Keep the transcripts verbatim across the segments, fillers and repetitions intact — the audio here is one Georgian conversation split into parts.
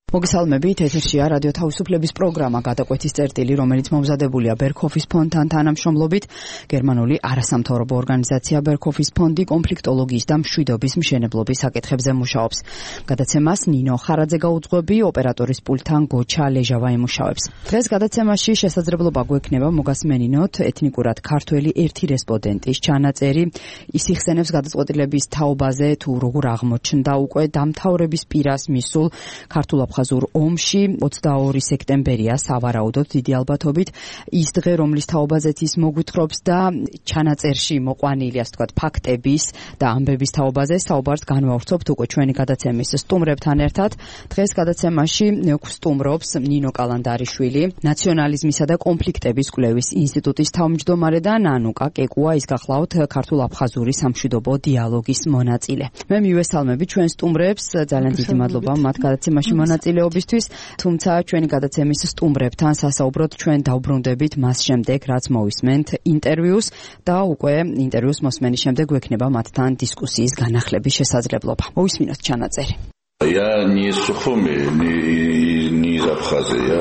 მოგესალმებით, ეთერშია რადიო თავისუფლების პროგრამა გადაკვეთის წერტილი, რომელიც მომზადებულია ბერქოფის ფონდთან თანამშრომლობით. გერმანული არასამთავრობო ორგანიზაცია ბერქოფის ფონდი კონფლიქტოლოგიის და მშვიდობის მშენებლობის საკითხებზე მუშაობს. გადაცემას ნინო ხარაძე გაუძღვები, ოპერატორის პულტთან გოჩა ლეჟავა იმუშავებს. დღეს გადაცემაში შესაძლებლობა გვექნება მოგასმენინოთ ეთნიკურად ქართველი ერთი რესპონდენტის ჩანაწერი. ის იხსენებს გადაწყვეტილების თაობაზე, თუ როგორ აღმოჩნდა უკვე დამთავრების პირას მისულ ქართულ აფხაზურ ომში ოცდაორი სექტემბერია სავარაუდოდ დიდი ალბათობით ის დღე, რომლის თაობაზეც ის მოგვითხრობს და ჩანაწერში მოყვანილი, ასე ვთქვათ, ფაქტების და ამბების თაობაზე საუბარს განვავრცობთ უკვე ჩვენი გადაცემის სტუმრებთან ერთად. დღეს გადაცემაში გვსტუმრობს ნინო კალანდარიშვილი, ნაციონალიზმისა და კონფლიქტების კვლევის ინსტიტუტის თავმჯდომარე და ნანუკა კეკუა, ის გახლავთ ქართულ აფხაზური სამშვიდობო დიალოგის მონაწილე. მე მივესალმები ჩვენ სტუმრებს, ძალიან დიდი მადლობა მათ გადაცემაში მონაწილეობისთვის, თუმცა ჩვენი გადაცემის სტუმრებთან სასაუბროდ ჩვენ დავბრუნდებით მას შემდეგ, რაც მოვისმენთ ინტერვიუს და უკვე ინტერვიუს მოსმენის შემდეგ გვექნება მათთან დისკუსიის განახლების შესაძლებლობა. მოვისმინოთ ჩანაწერი. Я не Сухуми, не, не из Абхазии,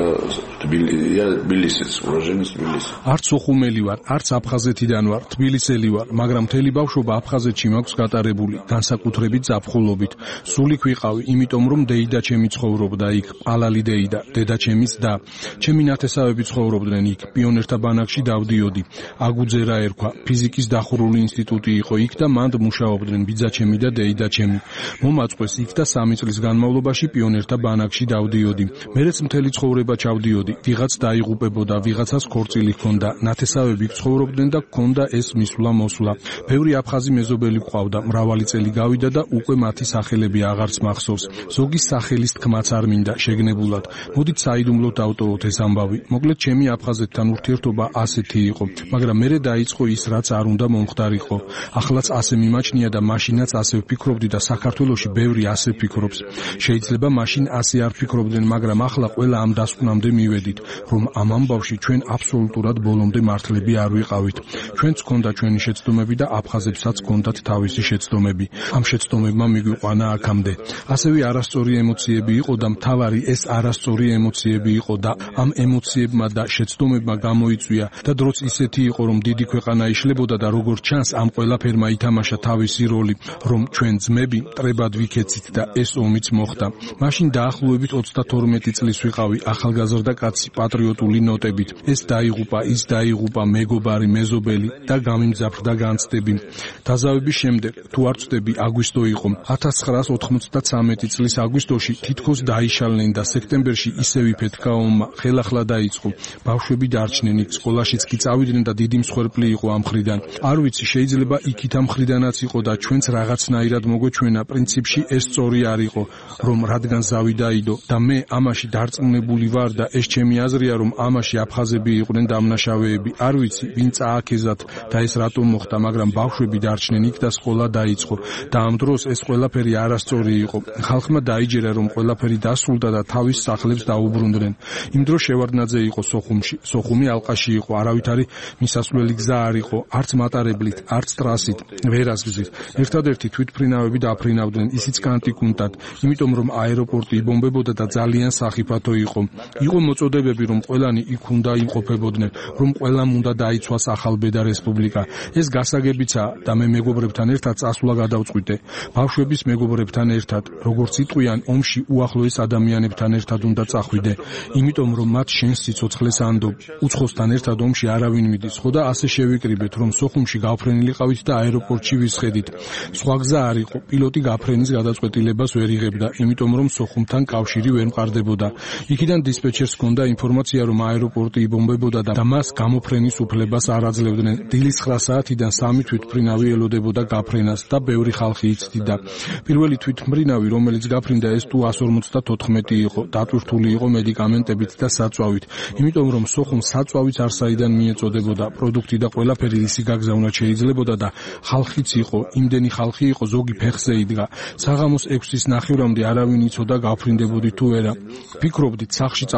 я Тбилисец, уроженец Тбилиси. Არც სუხუმელი ვარ, არც აფხაზეთიდან ვარ, თბილისელი ვარ, მაგრამ მთელი ბავშვობა აფხაზეთში მაქვს გატარებული, განსაკუთრებით ზაფხულობით. სულიქ ვიყავი, იმიტომ რომ დეიდა ჩემი ცხოვრობდა იქ, პალალი დეიდა, დედა ჩემიც და ჩემი ნათესავები ცხოვრობდნენ იქ, პიონერთა ბანაკში დავდიოდი. აგუძერა ერქვა, ფიზიკის დახურული ინსტიტუტი იყო იქ და მანდ მუშაობდნენ ბიძა ჩემი და დეიდა ჩემი. მომაწყვეს იქ და სამი წლის განმავლობაში პიონერთა ბანაკში დავდიოდი. მერეც მთელი ცხოვრება ჩავდიოდი. ვიღაც დაიღუპებოდა, ვიღაცას ქორწილი ჰქონდა, ნათესავები ცხოვრობდნენ და ჰქონდა ეს მისვლა მოსვლა. ბევრი აფხაზი მეზობელი გვყავდა, მრავალი წელი გავიდა და უკვე მათი სახელები აღარც მახსოვს. ზოგის სახელის თქმაც არ მინდა შეგნებულად. მოდით საიდუმლოდ დავტოვოთ ეს ამბავი. მოკლედ ჩემი აფხაზეთთან ურთიერთობა ასეთი იყო, მაგრამ მერე დაიწყო ის, რაც არ უნდა მომხდარიყო. ახლაც ასე მიმაჩნია და მაშინაც ასე ვფიქრობდი და საქართველოში ბევრი ასე ფიქრობს. შეიძლება მაშინ ასე არ ფიქრობდნენ, მაგრამ ახლა ყველა ამ დასკვნამდე მივედით, რომ ამ ამბავში ჩვენ აბსოლუტურად ბოლომდე მართლები არ ვიყავით. ჩვენც ჰქონდა ჩვენი შეცდომები და აფხაზებსაც ჰქონდათ თავისი შეცდომები. ამ შეცდომებმა მიგვიყვანა აქამდე. ასევე არასწორი ემოციები იყო და მთავარი ეს არასწორი ემოციები იყო და ამ ემოციებმა და შეცდომებმა გამოიწვია და დროც ისეთი იყო, რომ დიდი ქვეყანა იშლებოდა და როგორც ჩანს ამ ყველაფერმა ითამაშა თავისი როლი, რომ ჩვენ ძმები მტრებად ვიქეცით და ეს ომიც მოხდა. მაშინ დაახლოებით ოცდათორმეტი წლის ვიყავი, ახალგაზრდა კაცი, პატრიოტული ნოტებით. ეს დაიღუპა, ის დაიღუპა, მეგობარი, მეზობელი და გამიმძაფრდა განცდები. დაზავების შემდეგ, თუ არ ვწდები, აგვისტო იყო. ათას ცხრაას ოთხმოცდათვრამეტი წლის აგვისტოში თითქოს დაიშალნენ და სექტემბერში ისევ იფეთქა ომმა, ხელახლა დაიწყო. ბავშვები დარჩნენ იქ, სკოლაშიც კი წავიდნენ და დიდი მსხვერპლი იყო ამ მხრიდან. არ ვიცი, შეიძლება იქით ამ მხრიდანაც იყო და ჩვენც რაღაცნაირად მოგვეჩვენა, პრინციპში ეს სწორი არ იყო, რომ რადგან ზავი დაიდო და მე ამაში დარწმუნებული ვარ და ეს ჩემი აზრია, რომ ამაში აფხაზები იყვნენ დამნაშავეები. არ ვიცი, ვინ წააქეზათ და ეს რატომ მოხდა, მაგრამ ბავშვები დარჩნენ იქ და სკოლა დაიწყო და ამ დროს ეს ყველაფერი არასწორი იყო. ხალხმა დაიჯერა, რომ ყველაფერი დასრულდა და თავის სახლებს დაუბრუნდნენ. იმ დროს შევარდნაძე იყო სოხუმში. სოხუმი ალყაში იყო, არავითარი მისასვლელი გზა არ იყო, არც მატარებლით, არც ტრასით, ვერასგზით. ერთადერთი თვითმფრინავები დაფრინავდნენ, ისიც კანტიკუნტად, იმიტომ რომ აეროპორტი იბომბებოდა და ძალიან სახიფათო იყო. იყო მოწოდებები, რომ ყველანი იქ უნდა იმყოფებოდნენ, რომ ყველამ უნდა დაიცვას ახალბედა რესპუბლიკა. ეს გასაგებიცაა და მე მეგობრებთან ერთად წასვლა გადავწყვიტე. ბავშვების მეგობრებთან ერთად, როგორც იტყვიან, ომში უახლოეს ადამიანებთან ერთად უნდა წახვიდე, იმიტომ რომ მათ შენს სიცოცხლეს ანდობ. უცხოსთან ერთად ომში არავინ მიდის, ხო და ასე შევიკრიბეთ, რომ სოხუმში გავფრენილიყავით და აეროპორტში ვისხედით. სხვა გზა არ იყო, პილოტი გაფრენის გადაწყვეტილებას ვერ იღებდა, იმიტომ რომ სოხუმთან კავშირი ვერ მყარდებოდა. იქიდან დისპეჩერს ჰქონდა ინფორმაცია, რომ აეროპორტი იბომბებოდა და მას გამოფრენის უფლებას არ აძლევდნენ. დილის ცხრა საათიდან სამი თვითმფრინავი ელოდებოდა გაფრენას და ბევრი ხალხი იცდიდა. პირველი თვითმფრინავი, რომელიც გაფრინდა, ეს თუ εκατს ორმოცდათოთხმეტი იყო, დატვირთული იყო მედიკამენტებით და საწვავით, იმიტომ რომ სოხუმ საწვავით არსაიდან მიეწოდებოდა, პროდუქტი და ყველაფერი ისი გაგზავნათ შეიძლებოდა და ხალხიც იყო, იმდენი ხალხი იყო, ზოგი ფეხზე იდგა. საღამოს ექვსის ნახევრამდე არავინ იცოდა გავფრინდებოდი თუ არა. ფიქრობდით, სახლში წავსულიყავით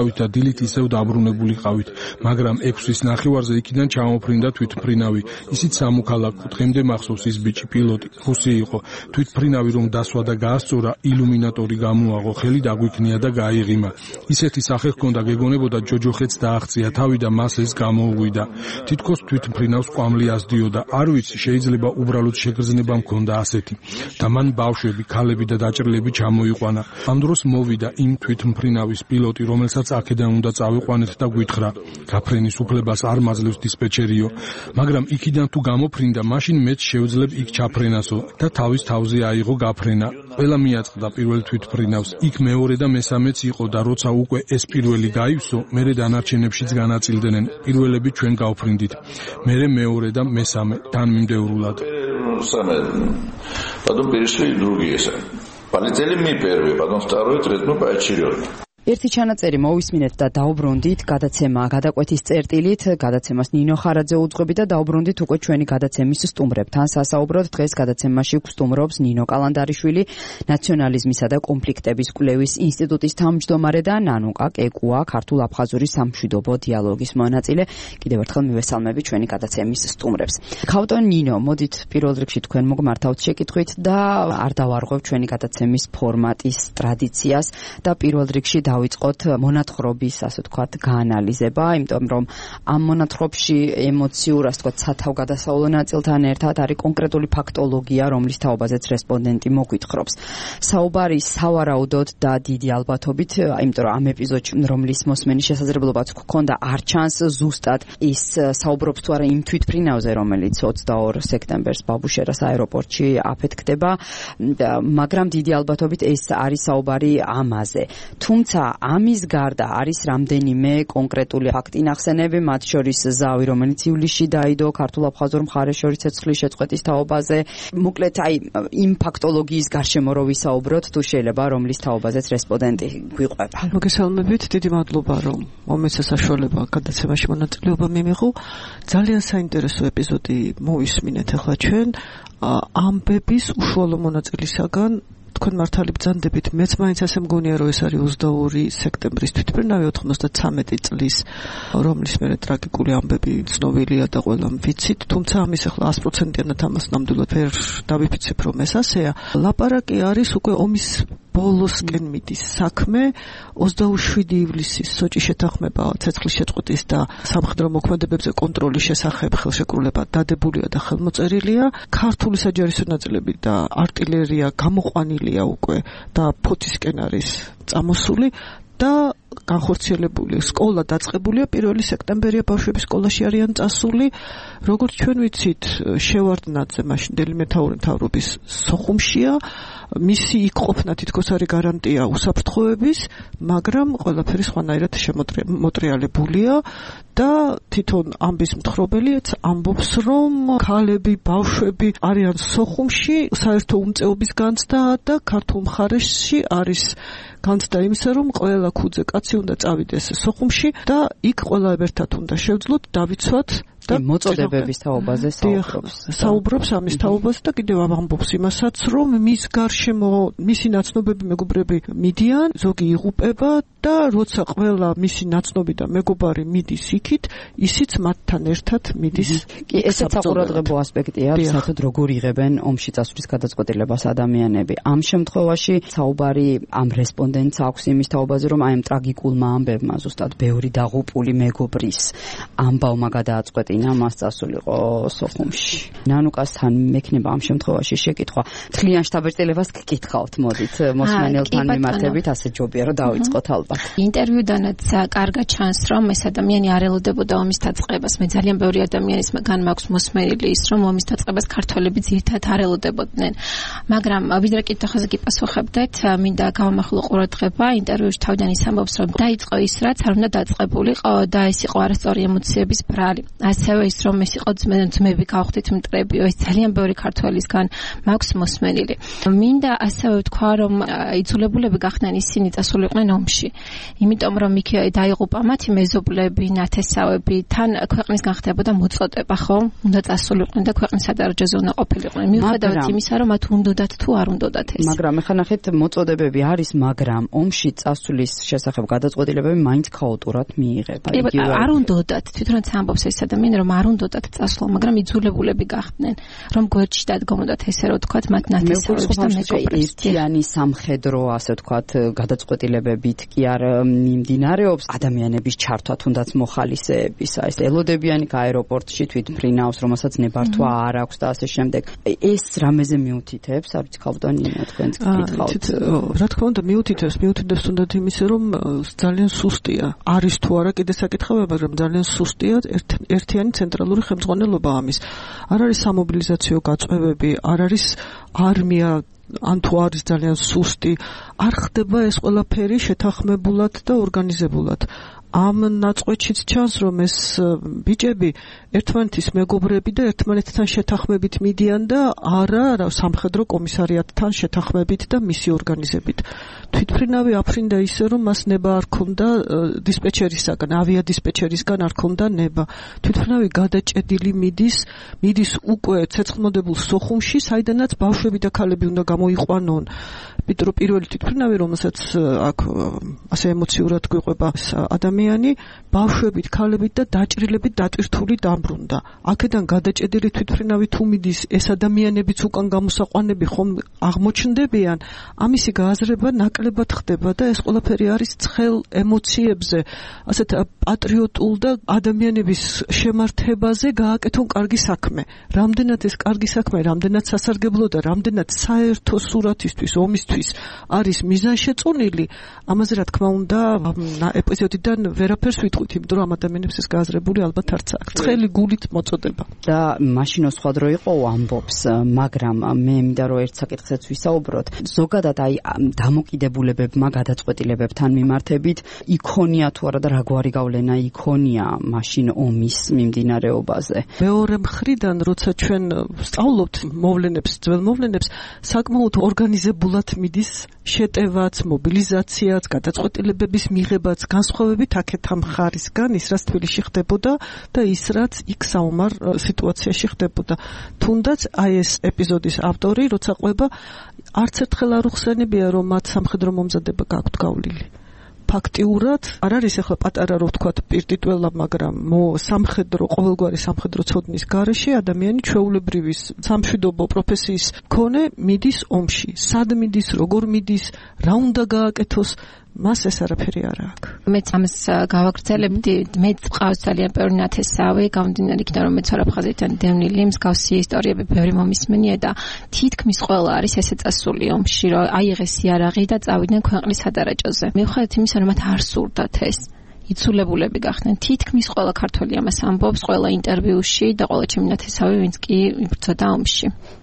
ვიყავით და დილით ისევ დაბრუნებული ყავით, მაგრამ ექვსის ნახევარზე იქიდან ჩამოფრინდა თვითმფრინავი. ისიც სამოქალაქო, დღემდე მახსოვს ის ბიჭი პილოტი, რუსი იყო. თვითმფრინავი რომ დასვა და გაასწორა, ილუმინატორი გამოაღო, ხელი დაგვიქნია და გაიღიმა. ისეთი სახე ჰქონდა, გეგონებოდა ჯოჯოხეთს დააღწია თავი და მას ეს გამოუღვიდა. თითქოს თვითმფრინავს ყვამლი ასდიოდა. არ ვიცი, შეიძლება უბრალოდ შეგრძნება მქონდა ასეთი. და მან ბავშვები, ქალები და დაჭრილები ჩამოიყვანა. ამ დროს მოვიდა იმ თვითმფრინავის პილოტი, რომელსაც აქედან უნდა წავიყვანეთ და გვითხრა: გაფრენის უფლებას არ მაძლევს დისპეჩერიო, მაგრამ იქიდან თუ გამოფრინდა, მაშინ მეც შევძლებ იქ ჩაფრენასო და თავის თავზე აიღო გაფრენა. ყველა მიაწყდა პირველ თვითმფრინავს. იქ მეორე და მესამეც იყო და როცა უკვე ეს პირველი გაივსო, მერე დანარჩენებშიც განაწილდნენ. პირველები ჩვენ გავფრინდით, მერე მეორე და მესამე თანმიმდევრულად. Потом перешли в другие сами. Полетели мы первые, потом второй, третий, ну поочередно. ერთი ჩანაწერი მოვისმინეთ და დაუბრუნდით გადაცემა გადაკვეთის წერტილით, გადაცემას ნინო ხარაძე უძღვები და დაუბრუნდით უკვე ჩვენი გადაცემის სტუმრებთან. სასაუბროდ დღეს გადაცემაში გვსტუმრობს ნინო კალანდარიშვილი, ნაციონალიზმისა და კონფლიქტების კვლევის ინსტიტუტის თავმჯდომარე და ნანუკა კეკუა, ქართულ-აფხაზური სამშვიდობო დიალოგის მონაწილე. კიდევ ერთხელ მივესალმები ჩვენი გადაცემის სტუმრებს. ქავტონ ნინო, მოდით პირველ რიგში თქვენ მოგმართავთ შეკითხვით და არ დავარღვევ ჩვენი გადაცემის ფორმატის ტრადიციას და პირველ რიგში დავიწყოთ მონათხრობის, ასე ვთქვათ, გაანალიზება, იმიტომ რომ ამ მონათხრობში ემოციურ, ასე ვთქვათ, სათავგადასავლო ნაწილთან ერთად არის კონკრეტული ფაქტოლოგია, რომლის თაობაზეც რესპონდენტი მოგვითხრობს. საუბარი სავარაუდოდ და დიდი ალბათობით, იმიტომ რომ ამ ეპიზოდში, რომლის მოსმენის შესაძლებლობაც გქონდა, არ ჩანს ზუსტად ის საუბრობს თუ არა იმ თვითმფრინავზე, რომელიც ოცდაორ სექტემბერს ბაბუშერას აეროპორტში აფეთქდება, მაგრამ დიდი ალბათობით ეს არის საუბარი ამაზე. თუმცა ამის გარდა არის რამდენიმე კონკრეტული ფაქტი ნახსენები, მათ შორის ზავი, რომელიც ივლისში დაიდო ქართულ-აფხაზურ მხარეს შორის ცეცხლის შეწყვეტის თაობაზე. მოკლედ, აი იმ ფაქტოლოგიის გარშემო რო ვისაუბროთ, თუ შეიძლება, რომლის თაობაზეც რესპონდენტი გვიყვება. მოგესალმებით, დიდი მადლობა, რომ მომეცა საშუალება გადაცემაში მონაწილეობა მიმიღო. ძალიან საინტერესო ეპიზოდი მოვისმინეთ ახლა ჩვენ ამბების უშუალო მონაწილისაგან. თქვენ მართალი ბრძანდებით, მეც მაინც ასე მგონია, რომ ეს არის ოცდაორი სექტემბრის თვითმფრინავი ოცდათვრამეტი წლის, რომლის მერე ტრაგიკული ამბები ცნობილია და ყველამ ვიცით, თუმცა ამის ახლა ას პროცენტიანად ამას ნამდვილად ვერ დავიფიცებ, რომ ეს ასეა. ლაპარაკი არის უკვე ომის ბოლოსკენ მიდის საქმე. ოცდაშვიდი ივლისის სოჭის შეთანხმება ცეცხლის შეწყვეტის და სამხედრო მოქმედებებზე კონტროლის შესახებ ხელშეკრულება დადებულია და ხელმოწერილია. ქართული საჯარო ნაწილები და артиლერია გამოყვანილია უკვე და ფოთისკენ არის წამოსული და განხორციელებული სკოლა დაწყებულია. პირველი სექტემბერია ბავშვები სკოლაში არიან წასული. როგორც ჩვენ ვიცით, შევარდნაძე მაშინდელი მეთაური მთავრობის სოხუმშია. მისი იქ ყოფნა თითქოს არის გარანტია უსაფრთხოების, მაგრამ ყველაფერი სხვანაირად შემოტრიალებულია და თვითონ ამბის მთხრობელიც ამბობს, რომ ქალები, ბავშვები არიან სოხუმში, საერთო უმწეობის განცდა და ქართულ მხარეში არის განცდა იმისა, რომ ყველა ქუძე კაცი უნდა წავიდეს სოხუმში და იქ ყველა ერთად უნდა შევძლოთ, დავიცვათ და მოწოდებების თაობაზე საუბრობს. საუბრობს ამის თაობაზე და კიდევ ამბობს იმასაც, რომ მის გარშემო მისი ნაცნობები მეგობრები მიდიან, ზოგი იღუპება და როცა ყველა მისი ნაცნობი და მეგობარი მიდის იქით, ისიც მათთან ერთად მიდის. კი, ესეც საყურადღებო ასპექტია, საერთოდ როგორ იღებენ ომში წასვლის გადაწყვეტილებას ადამიანები. ამ შემთხვევაში საუბარი ამ რესპონდენტს აქვს იმის თაობაზე, რომ აი ამ ტრაგიკულმა ამბებმა ზუსტად ბევრი დაღუპული მეგობრის ამბავმა გადააწყვეტინა მას წასულიყო სოხუმში. ნანუკასთან მექნება ამ შემთხვევაში შეკითხვა. თლიან შთაბეჭდილებას გკითხავთ, მოდით, მოსმენელთან მიმართებით, ასე ჯობია რომ დავიწყოთ ალბათ. ინტერვიუდანაც კარგად ჩანს, რომ ეს ადამიანი არ ელოდებოდა ომის დაწყებას. მე ძალიან ბევრი ადამიანისგან მაქვს მოსმენილი ის, რომ ომის დაწყებას ქართველები ძირითადად არ ელოდებოდნენ. მაგრამ ვიდრე კითხვაზე გიპასუხებდეთ, მინდა გავამახვილო ყურადღება ინტერვიუში თავიდან ის ამბობს, რომ დაიწყო ის, რაც არ უნდა დაწყებულიყო და ეს იყო არასწორი ემოციების ბრალი. ასე ასევე ის რომ ეს იყო ძმები გავხდით მტრები, ეს ძალიან ბევრი ქართველისგან მაქვს მოსმენილი. მინდა ასევე ვთქვა, რომ იძულებულები გახდნენ ისინი წასულიყვნენ ომში. იმიტომ რომ იქ დაიღუპა მათი მეზობლები, ნათესავები, თან ქვეყნისგან ხდებოდა მოწოდება, ხო? უნდა წასულიყვნენ და ქვეყნის სადარაჯო ზონა ყოფილიყვნენ. მიუხედავად იმისა, რომ მათ უნდათ თუ არ უნდათ ეს. მაგრამ ეხლა ნახეთ, მოწოდებები არის, მაგრამ ომში წასვლის შესახებ გადაწყვეტილებები მაინც ქაოტურად მიიღება. არ უნდათ, თვითონაც ამბობს ეს ადამიანი, რომ არ უნდათ წასვლა, მაგრამ იძულებულები გახდნენ, რომ გვერდში დადგომოდათ ესე რომ თქვათ მათ ნათესავებს და მეგობრებს. ერთიანი სამხედრო, ასე ვთქვათ, გადაწყვეტილებებით კი არ მიმდინარეობს ადამიანების ჩართვა თუნდაც მოხალისეების, ეს ელოდებიანი აეროპორტში თვითმფრინავს, რომელსაც ნებართვა არ აქვს და ასე შემდეგ. ეს რამეზე მიუთითებს, არ ვიცი ქალბატონია თქვენც გითხავთ. რა თქმა უნდა მიუთითებს, მიუთითებს თუნდაც იმის რომ ძალიან სუსტია. არის თუ არა კიდე საკითხია, მაგრამ ძალიან სუსტია ერთიანი ცენტრალური ხელმძღვანელობა ამის. არ არის სამობილიზაციო გაწევები, არ არის არმია ან თუ არის ძალიან სუსტი, არ ხდება ეს ყველაფერი შეთანხმებულად და ორგანიზებულად. ამ ნაწყვეტშიც ჩანს, რომ ეს ბიჭები ერთმანეთის მეგობრები და ერთმანეთთან შეთანხმებით მიდიან და არა სამხედრო კომისარიატთან შეთანხმებით და მისი ორგანიზებით. თვითმფრინავი აფრინდა ისე, რომ მას ნება არ ქონდა დისპეჩერისგან, ავიადისპეჩერისგან არ ქონდა ნება. თვითმფრინავი გადაჭედილი მიდის, მიდის უკვე ცეცხლმოდებულ სოხუმში, საიდანაც ბავშვები და ქალები უნდა გამოიყვანონ. ვიდრე პირველი თვითმფრინავი, რომელსაც აქ ასე ემოციურად გვიყვება ადამიანი, ბავშვებით, ქალებით და დაჭრილებით დატვირთული დამბრუნდა. აქედან გადაჭედილი თვითმფრინავი თუ მიდის, ეს ადამიანებიც უკან გამოსაყვანები ხომ აღმოჩნდებიან, ამისი გააზრება ნაკლებად ხდება და ეს ყველაფერი არის ცხელ ემოციებზე, ასეთ პატრიოტულ და ადამიანების შემართებაზე გააკეთონ კარგი საქმე. რამდენად ეს კარგი საქმე, რამდენად სასარგებლო და რამდენად საერთო სურათისთვის, ომისთვის არის მიზანშეწონილი, ამაზე რა თქმა უნდა ეპიზოდიდან ვერაფერს ვიტყვით, იმიტომ რომ ამ ადამიანებს ეს გააზრებული ალბათ არც აქვს. ცხელი გულით მოწოდება. და მაშინო სხვა დრო იყო ამბობს, მაგრამ მე მინდა რომ ერთ საკითხსაც ვისაუბროთ. ზოგადად აი დამოკიდებულებებმა გადაწყვეტილებებთან მიმართებით იქონია თუ არა და რაგვარი გავლენა იქონია მაშინ ომის მიმდინარეობაზე. მეორე მხრიდან, როცა ჩვენ ვსწავლობთ მოვლენებს, ძველ მოვლენებს, საკმაოდ ორგანიზებულად მიდის შეტევაც, მობილიზაციაც, გადაწყვეტილებების მიღებაც, განსხვავებით აქეთ ამ ხარისგან, ის რაც თბილისში ხდებოდა და ის რაც იქ საომარ სიტუაციაში ხდებოდა. თუნდაც აი ეს ეპიზოდის ავტორი, როცა ყვება, არც ერთხელ არ უხსენებია, რომ მათ სამხედრო მომზადება გაქვთ გავლილი. ფაქტიურად არ არის ახლა პატარა რო ვთქვათ პირტიტველა, მაგრამ სამხედრო, ყოველგვარი სამხედრო ცოდნის გარეშე ადამიანი ჩვეულებრივი სამშვიდობო პროფესიის მქონე მიდის ომში. სად მიდის, როგორ მიდის, რა უნდა გააკეთოს, მას ეს არაფერი არ აქვს. მეც ამას გავაგრძელებდი, მეც ყავს ძალიან ბევრი ნათესავი, გამომდინარე იქიდან რომ მეც ვარ აფხაზეთიდან დევნილი, მსგავსი ისტორიები ბევრი მომისმენია და თითქმის ყველა არის ესე წასული ომში, რომ აიღეს იარაღი და წავიდნენ ქვეყნის სადარაჯოზე. მიუხედავად იმისა, რომ მათ არ სურდათ ეს, იძულებულები გახდნენ. თითქმის ყველა ქართველი ამას ამბობს, ყველა ინტერვიუში და ყველა ჩემი ნათესავი, ვინც კი იბრძოდა ომში.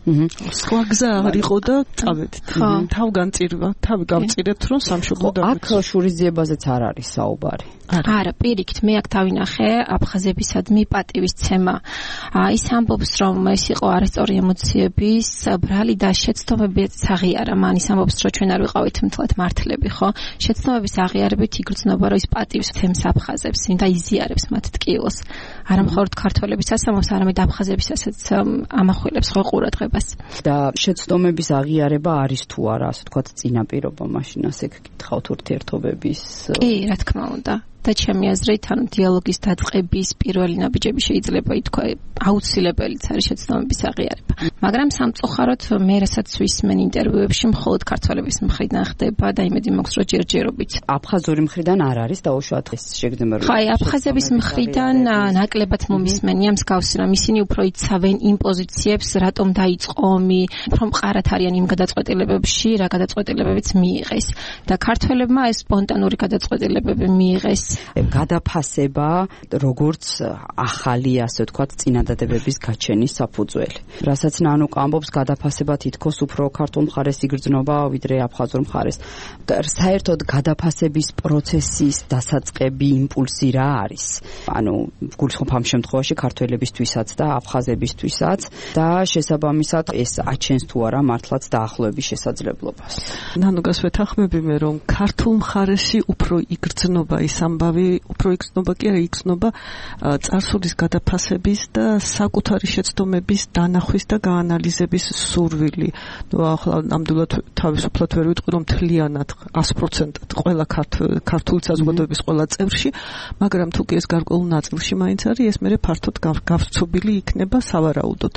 სხვა გზა არ იყო და წავედით. თავ განწირვა, თავი გავწირეთ, რომ სამშობლო დავიწყო. აქ შურისძიებაზეც არ არის საუბარი. არა, პირიქით, მე აქ თავინახე აფხაზებისადმი პატივისცემა. ის ამბობს, რომ ეს იყო არასწორი ემოციების ბრალი და შეცდომებიც აღიარა. მან ის ამბობს, რომ ჩვენ არ ვიყავით მთლად მართლები, ხო? შეცდომების აღიარებით იგრძნობა, რომ ის პატივისცემს აფხაზებს და იზიარებს მათ ტკივილს. არა მხოლოდ ქართველების ასამოს, არამედ აფხაზებისაც ამახვილებს ხო ყურადღებას. და შეცდომების აღიარება არის თუ არა, ასე ვთქვათ, წინაპირობა მაშინ ასე გკითხავთ ურთიერთობების. კი, რა თქმა უნდა. და ჩემი აზრით, ანუ დიალოგის დაწყების პირველი ნაბიჯები შეიძლება ითქვა აუცილებელიც არის შეცდომების აღიარება. მაგრამ სამწუხაროდ მე რასაც ვისმენ ინტერვიუებში მხოლოდ ქართველების მხრიდან ხდება და იმედი მაქვს, რომ ჯერჯერობით. აფხაზური მხრიდან არ არის დაუშვათ ეს შეგრძნება. ხაი, აფხაზების მხრიდან ნაკლებად მომისმენია მსგავსი, რომ ისინი უფრო იცავენ იმ პოზიციებს, რატომ დაიწყო ომი, უფრო მყარად არიან იმ გადაწყვეტილებებში, რა გადაწყვეტილებებიც მიიღეს. და ქართველებმა ეს სპონტანური გადაწყვეტილებები მიიღეს გადაფასება როგორც ახალი, ასე ვთქვათ, წინადადებების გაჩენის საფუძველი. რასაც ნანუკა ამბობს, გადაფასება თითქოს უფრო ქართულ მხარეს იგრძნობა, ვიდრე აფხაზურ მხარეს. საერთოდ გადაფასების პროცესის დასაწყები იმპულსი რა არის? ანუ გულისხმობ ამ შემთხვევაში ქართველებისთვისაც და აფხაზებისთვისაც და შესაბამისად ეს აჩენს თუ არა მართლაც დაახლოების შესაძლებლობას. ნანუკას ვეთანხმები მე, რომ ქართულ მხარესი უფრო იგრძნობა ის ამბავი, უფრო იგრძნობა კი არა, იგრძნობა წარსულის გადაფასების და საკუთარი შეცდომების დანახვის და გაანალიზების სურვილი. ნუ ახლა ნამდვილად თავისუფლად ვერ ვიტყვი, რომ მთლიანად one hundred percent ყველა ქართული საზოგადოების ყველა წევრში, მაგრამ თუ კი ეს გარკვეულ ნაწილში მაინც არის, ეს მერე ფართოდ გავრცობილი იქნება სავარაუდოდ.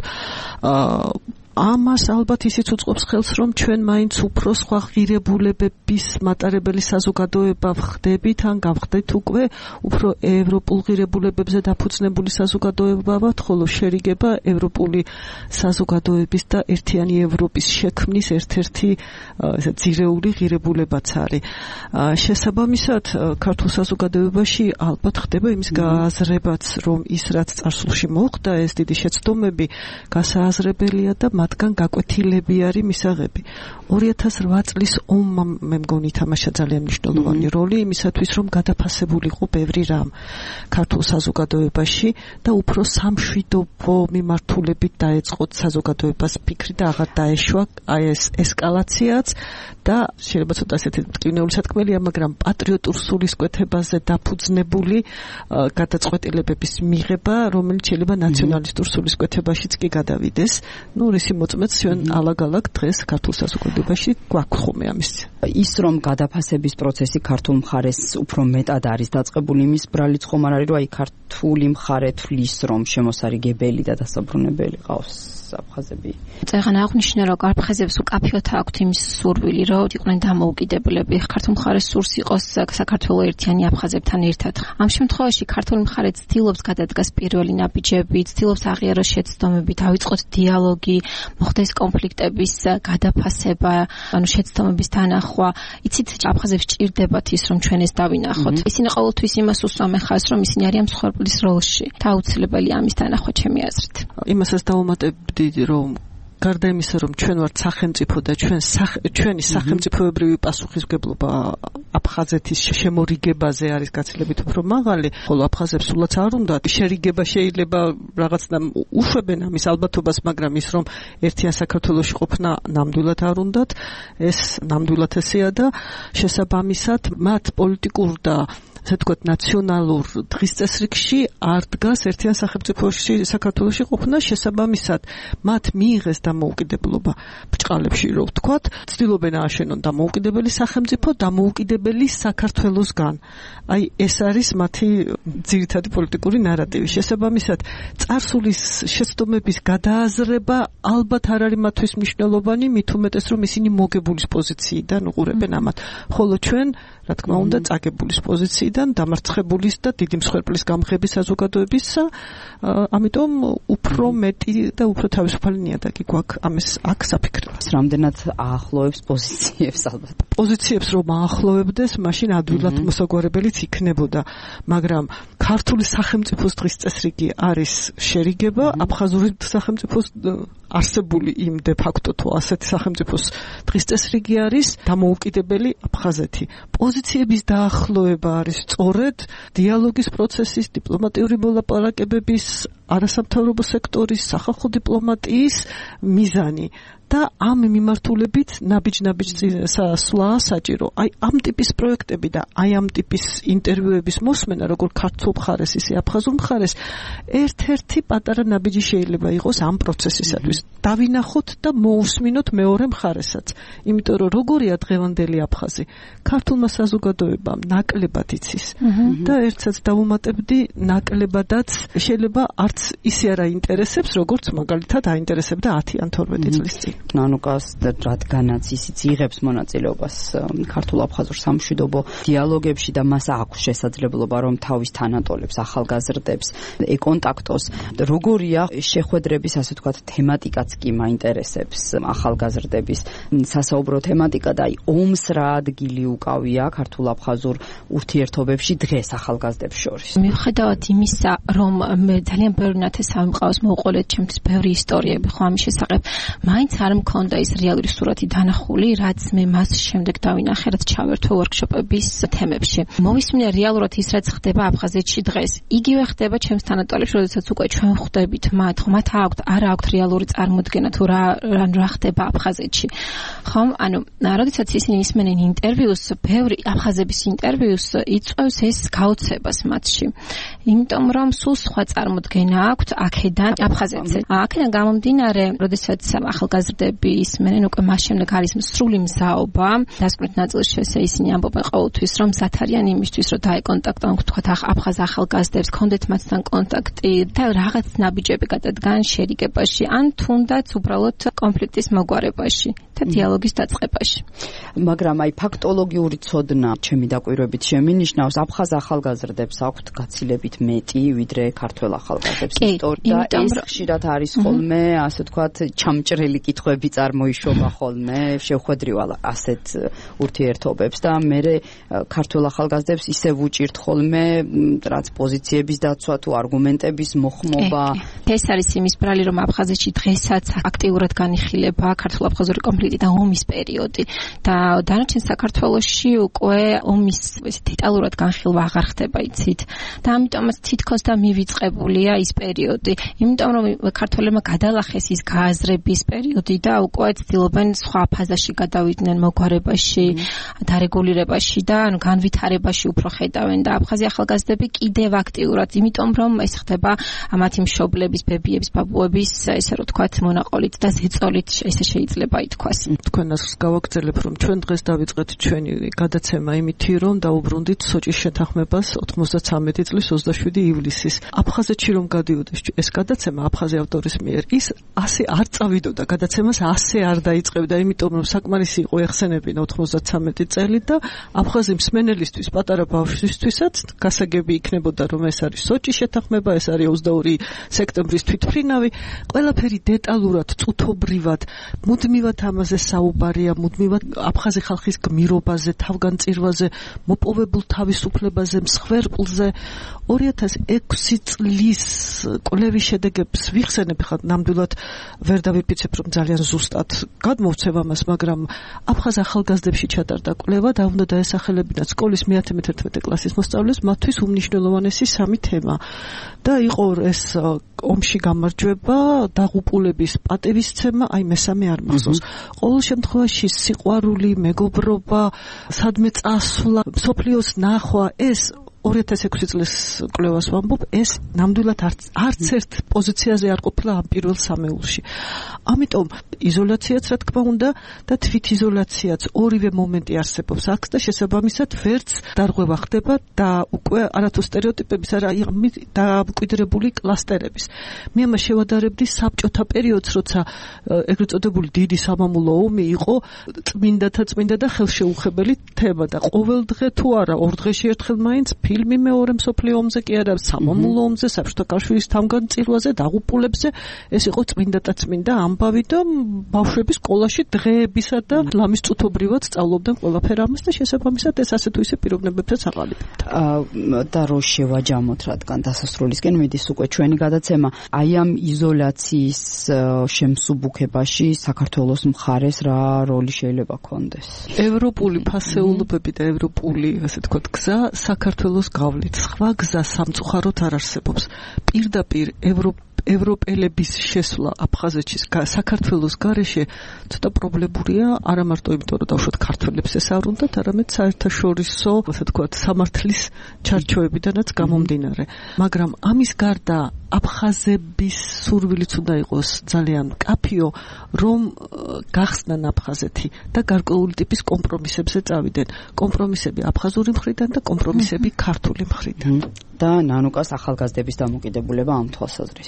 ამას ალბათ ისიც უწყობს ხელს, რომ ჩვენ მაინც უფრო სხვა ღირებულებების მატარებელი საზოგადოება ვხდებით, ან გავხდეთ უკვე უფრო ევროპულ ღირებულებებზე დაფუძნებული საზოგადოება ვართ, ხოლო შერიგება ევროპული საზოგადოების და ერთიანი ევროპის შექმნის ერთ-ერთი ესე ძირეული ღირებულებაც არის. შესაბამისად, ქართულ საზოგადოებაში ალბათ ხდება იმის გააზრებაც, რომ ის რაც წარსულში მოხდა, ეს დიდი შეცდომები გასააზრებელია და მათგან გაკვეთილები არის მისაღები. ორი ათას რვა წლის ომმა მე მგონი თამაშა ძალიან მნიშვნელოვანი როლი იმისათვის, რომ გადაფასებულიყო ბევრი რამ ქართულ საზოგადოებაში და უფრო სამშვიდობო მიმართულებით დაეწყოთ საზოგადოებას ფიქრი და აღარ დაეშვა აი ეს ესკალაციაც და შეიძლება ცოტა ასეთი მტკივნეული სათქმელია, მაგრამ პატრიოტულ სულისკვეთებაზე დაფუძნებული გადაწყვეტილებების მიღება, რომელიც შეიძლება ნაციონალისტურ სულისკვეთებაშიც კი გადავიდეს. ნუ რისი მოწმეც ჩვენ ალაგ-ალაგ დღეს ქართულ საზოგადოებაში გვაქვს ხოლმე ამის. ის რომ გადაფასების პროცესი ქართულ მხარეს უფრო მეტად არის დაწყებული, იმის ბრალიც ხომ არ არის, რომ აი ქართული მხარე თვლის, რომ შემოსარიგებელი და დასაბრუნებელი ყავს აფხაზები. წეგან აღნიშნა, რომ აფხაზებს უკაფიოდ აქვთ იმის სურვილი, რომ იყვნენ დამოუკიდებლები. ქართულ მხარეს სურს იყოს საქართველოს ერთიანი აფხაზებთან ერთად. ამ შემთხვევაში ქართული მხარე ცდილობს გადადგას პირველი ნაბიჯები, ცდილობს აღიაროს შეცდომები, დავიწყოთ დიალოგი, მოხდეს კონფლიქტების გადაფასება, ანუ შეცდომების დანახვა. იცით, აფხაზებს ჭირდებათ ის, რომ ჩვენ ეს დავინახოთ. ისინი ყოველთვის იმას უსვამენ ხაზს, რომ ისინი არიან მსხვერპლის როლში. და აუცილებელია ამის დანახვა ჩემი აზრით. იმასაც დავუმატებდი, რომ გარდა იმისა, რომ ჩვენ ვართ სახელმწიფო და ჩვენ ჩვენი სახელმწიფოებრივი პასუხისმგებლობა აფხაზეთის შემორიგებაზე არის გაცილებით უფრო მაღალი, ხოლო აფხაზებს სულაც არ უნდა შერიგება შეიძლება რაღაცნაირად უშვებენ ამის ალბათობას, მაგრამ ის რომ ერთიან საქართველოში ყოფნა ნამდვილად არ უნდათ, ეს ნამდვილად ესეა და შესაბამისად მათ პოლიტიკურ და ასე ვთქვათ, ნაციონალურ დღის წესრიგში არ დგას ერთიან სახელმწიფოში საქართველოში ყოფნა, შესაბამისად მათ მიიღეს დამოუკიდებლობა ბჭყალებში, რო ვთქვათ, ცდილობენ ააშენონ დამოუკიდებელი სახელმწიფო დამოუკიდებელი საქართველოსგან. აი ეს არის მათი ძირითადი პოლიტიკური ნარატივი. შესაბამისად, წარსულის შეცდომების გადააზრება ალბათ არ არის მათთვის მნიშვნელოვანი, მით უმეტეს რომ ისინი მოგებულის პოზიციიდან უყურებენ ამათ. ხოლო ჩვენ, რა თქმა უნდა, წაგებულის პოზიციიდან დამარცხებულის და დიდი მსხვერპლის გამღების საზოგადოების, ამიტომ უფრო მეტი და უფრო თავისუფალი ნიადაგი გვაქვს ამის აქ საფიქრებას. რამდენად აახლოებს პოზიციებს ალბათ. პოზიციებს რომ აახლოებდეს, მაშინ ადვილად მოსაგვარებელიც იქნებოდა, მაგრამ ქართული სახელმწიფოს დღის წესრიგი არის შერიგება, აფხაზური სახელმწიფოს არსებული იმ de facto თუ ასეთი სახელმწიფოს დღის წესრიგი არის დამოუკიდებელი აფხაზეთი. პოზიციების დაახლოება არის სწორედ დიალოგის პროცესის, დიპლომატიური მოლაპარაკებების, არასამთავრობო სექტორის, სახალხო დიპლომატიის მიზანი. და ამ მიმართულებით ნაბიჯ-ნაბიჯ სასვლა საჭირო. აი ამ ტიპის პროექტები და აი ამ ტიპის ინტერვიუების მოსმენა, როგორ ქართულ მხარეს, ისე აფხაზურ მხარეს, ერთ-ერთი პატარა ნაბიჯი შეიძლება იყოს ამ პროცესისათვის. დავინახოთ და მოусმინოთ მეორე მხარესაც. იმიტომ რომ როგორია დღევანდელი აფხაზი, ქართულმა საზოგადოებამ ნაკლებად იცის და ერთსაც დავუმატებდი, ნაკლებადაც შეიძლება არც ისე არ აინტერესებს, როგორც მაგალითად აინტერესებდა ათი ან თორმეტი წლის წინ. ნანუკას რადგანაც ისიც იღებს მონაწილეობას ქართულ აფხაზურ სამშვიდობო დიალოგებში და მას აქვს შესაძლებლობა რომ თავის თანატოლებს, ახალგაზრდებს ეკონტაქტოს. როგორია შეხვედრების, ასე ვთქვათ, თემატიკაც კი მაინტერესებს ახალგაზრდების სასაუბრო თემატიკა და აი ომს რა ადგილი უკავია ქართულ აფხაზურ ურთიერთობებში დღეს ახალგაზრდებს შორის. მიუხედავად იმისა, რომ მე ძალიან ბევრი ნათესავი მყავს მოუყოლეთ ჩემთვის ბევრი ისტორიები ხო ამის შესახებ, მაინც არ მქონდა ის რეალური სურათი დანახული, რაც მე მას შემდეგ დავინახე, რაც ჩავერთვე ვორქშოპების თემებში. მოვისმინე რეალურად ის, რაც ხდება აფხაზეთში დღეს. იგივე ხდება ჩემს თანატოლებში, როდესაც უკვე ჩვენ ხვდებით მათ, ხო მათ აქვთ არა აქვთ რეალური წარმოდგენა თუ რა რა ხდება აფხაზეთში. ხომ, ანუ, როდესაც ისინი ისმენენ ინტერვიუს, ბევრი აფხაზების ინტერვიუს იწვევს ეს გაოცებას მათში. იმიტომ რომ სულ სხვა წარმოდგენა აქვთ აქედან აფხაზეთზე. აქედან გამომდინარე, როდესაც ახალგაზრდები ისმენენ, უკვე მას შემდეგ არის სრული მზაობა, დასკვნით ნაწილში ესე ისინი ამბობენ ყოველთვის, რომ მზად არიან იმისთვის, რომ დაეკონტაქტონ, თქვათ, აფხაზ ახალგაზრდებს, კონდეთ მათთან კონტაქტი და რაღაც ნაბიჯები გადადგან შერიგებაში, ან თუნდაც უბრალოდ კონფლიქტის მოგვარებაში და დიალოგის დაწყებაში. მაგრამ აი ფაქტოლოგიური ცოდნა, ჩემი დაკვირვებით შემინიშნავს, აფხაზ ახალგაზრდებს აქვთ გაცილებით მეტი, ვიდრე ქართველ ახალგაზრდებს. ისტორია და ეს ხშირად არის ხოლმე, ასე ვთქვათ, ჩამჭრელი კითხვები წარმოიშობა ხოლმე, შევხვედრივ ასეთ ურთიერთობებს და მე ქართველ ახალგაზრდებს ისევ უჭირთ ხოლმე, რაც პოზიციების დაცვა თუ არგუმენტების მოხმობა. ეს არის იმის ბრალი, რომ აფხაზეთში დღესაც აქტიურად განიხილება ქართულ-აფხაზური კონფლიქტი და ომის პერიოდი და დანარჩენ საქართველოში უკვე ომის დეტალურად განხილვა აღარ ხდება, იცით. და ამიტომაც თითქოს და მივიწყებულია ის პერიოდი. იმიტომ რომ ქართველებმა გადალახეს ის გააზრების პერიოდი და უკვე ცდილობენ სხვა ფაზაში გადავიდნენ მოგვარებაში, დარეგულირებაში და ანუ განვითარებაში უფრო ხედავენ და აფხაზი ახალგაზრდები კიდევ აქტიურად, იმიტომ რომ ეს ხდება მათი მშობლების, ბებიების, ბაბუების, ესე რომ თქვათ, მონაყოლით და ზეწოლით ესე შეიძლება ითქვას. თქვენას გავაგრძელებ, რომ ჩვენ დღეს დავიწყეთ ჩვენი გადაცემა იმითი, რომ დაუბრუნდით სოჭის შეთანხმებას ოცდამეცხრამეტი წლის ოცდაშვიდი ივლისის. აფხაზეთში რომ გადიოდეს ეს გადაცემა აფხაზი ავტორის მიერ, ის ასე არ წავიდოდა, გადაცემას ასე არ დაიწყებდა, იმიტომ რომ საკმარისი იყო ეხსენებინა ოცდამეცხრამეტი წელი და აფხაზი მსმენელისთვის, პატარა ბავშვისთვისაც გასაგები იქნებოდა, რომ ეს არის სოჭის შეთანხმება, ეს არის ოცდაორი სექტემბრის თვითმფრინავი, ყველაფერი დეტალურად, წუთობრივად, მუდმივად ამაზე საუბარია, მუდმივად აფხაზი ხალხის გმირობაზე, თავგანწირვაზე, მოპოვებულ თავისუფლებაზე, მსხვერპლზე. ორი ათას ექვსი წლის კვლევის შედეგებს ვიხსენებ, ხა ნამდვილად ვერ დავიფიცებ, რომ ძალიან ზუსტად გადმოვცემ ამას, მაგრამ აფხაზ ახალგაზრდებში ჩატარდა კვლევა და უნდა დაესახელებინათ სკოლის მეათე მეთერთმეტე კლასის მოსწავლეს მათთვის უმნიშვნელოვანესი სამი თემა. და იყო ეს ომში გამარჯვება, დაღუპულების პატივისცემა, აი მესამე არ მახსოვს. ყოველ შემთხვევაში სიყვარული, მეგობრობა, სადმე წასვლა, მსოფლიოს ნახვა, ეს ორი ათას ექვსი წლის კვლევას ვამბობ, ეს ნამდვილად არც არც ერთ პოზიციაზე არ ყოფილა ამ პირველ სამეულში. ამიტომ იზოლაციაც რა თქმა უნდა და თვითიზოლაციაც ორივე მომენტი არსებობს აქ და შესაბამისად ვერც დარღვევა ხდება და უკვე არათუ სტერეოტიპების არა დამკვიდრებული კლასტერების. მე ამას შევადარებდი საბჭოთა პერიოდს, როცა ეგრეთ წოდებული დიდი სამამულო ომი იყო წმინდათა წმინდა და ხელშეუხებელი თემა და ყოველ დღე თუ არა ორ დღეში ერთხელ მაინც ფილმი მეორე მსოფლიო ომზე კი არა, სამამულო ომზე, საბჭოთა კავშირის თავგანწირვაზე, დაღუპულებზე, ეს იყო წმინდა და წმინდა ამბავი და ბავშვები სკოლაში დღეებისა და ლამის წუთობრივად სწავლობდნენ ყველაფერ ამას და შესაბამისად ეს ასე თუ ისე პიროვნებებსაც აყალიბებდა. და რო შევაჯამოთ, რადგან დასასრულისკენ მიდის უკვე ჩვენი გადაცემა, აი ამ იზოლაციის შემსუბუქებაში საქართველოს მხარეს რა როლი შეიძლება ქონდეს? ევროპული ფასეულობები და ევროპული, ასე თქვა, გზა საქართველოს გავლით. სხვა გზა სამწუხაროდ არ არსებობს. პირდაპირ ევროპ ევროპელების შესვლა აფხაზეთში საქართველოს გარეშე ცოტა პრობლემურია, არა მარტო იმიტომ, რომ დავუშვათ ქართველებს ეს არ უნდათ, არამედ საერთაშორისო, ასე ვთქვათ, სამართლის ჩარჩოებიდანაც გამომდინარე. მაგრამ ამის გარდა აფხაზების სურვილიც უნდა იყოს ძალიან მკაფიო, რომ გახსნან აფხაზეთი და გარკვეული ტიპის კომპრომისებზე წავიდნენ. კომპრომისები აფხაზური მხრიდან და კომპრომისები ქართული მხრიდან. და ნანუკას ახალგაზრდების დამოკიდებულება ამ თვალსაზრისით.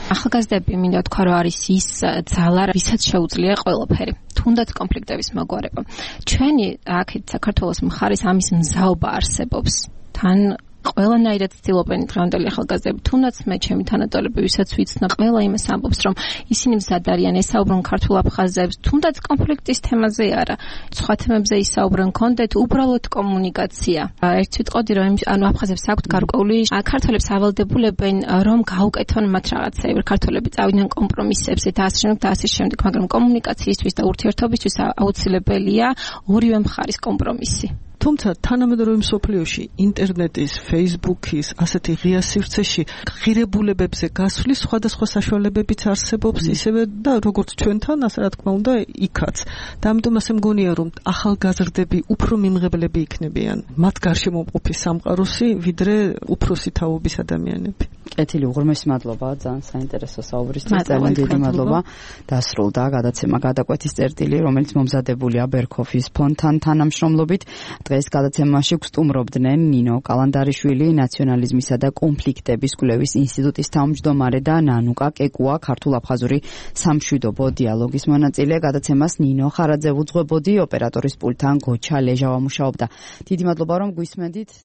ახალგაზრდები მინდა თქვა რომ არის ის ძალა, ვისაც შეუძლია ყველაფერი. თუნდაც კონფლიქტების მოგვარება. ჩვენი აქეთ საქართველოს მხარის ამის მზაობა არსებობს. თან ყველანაირად ცდილობენ დღევანდელი ახალგაზრდები, თუნდაც მე ჩემი თანატოლები, ვისაც ვიცნა, ყველა იმას ამბობს, რომ ისინი მზად არიან ესაუბრონ ქართულ აფხაზებს, თუნდაც კონფლიქტის თემაზე არა, სხვა თემებზე ისაუბრონ, კონდეთ უბრალოდ კომუნიკაცია. ერთ ვიტყოდი, რომ ანუ აფხაზებს აქვთ გარკვეული ქართველებს ავალდებულებენ, რომ გაუკეთონ მათ რაღაცეები, ქართველები წავიდნენ კომპრომისებზე და ასე შემდეგ და ასე შემდეგ, მაგრამ კომუნიკაციისთვის და ურთიერთობისთვის აუცილებელია ორივე მხარის კომპრომისი. თუმცა თანამედროვე მსოფლიოში ინტერნეტის, Facebook-ის, ასეთი ღია სივრცეში ღირებულებებზე გასვლის სხვადასხვა საშუალებებიც არსებობს, ისევე და როგორც ჩვენთან, ასე რა თქმა უნდა, იქაც. და ამიტომ ასე მგონია, რომ ახალგაზრდები უფრო მიმღებლები იქნებიან მათ გარშემო მყოფი სამყაროსი, ვიდრე უფროსი თაობის ადამიანები. კეთილი, უღრმესი მადლობა, ძალიან საინტერესო საუბრისთვის, ძალიან დიდი მადლობა. დასრულდა გადაცემა გადაკვეთის წერტილი, რომელიც მომზადებულია ბერქოფის ფონდთან თანამშრომლობით. დღეს გადაცემაში გვსტუმრობდნენ ნინო კალანდარიშვილი, ნაციონალიზმისა და კონფლიქტების კვლევის ინსტიტუტის თავმჯდომარე და ნანუკა კეკუა, ქართულ-აფხაზური სამშვიდობო დიალოგის მონაწილე. გადაცემას ნინო ხარაძე უძღვებოდი, ოპერატორის პულტთან გოჩა ლეჟავა მუშაობდა. დიდი მადლობა რომ გვისმენდით.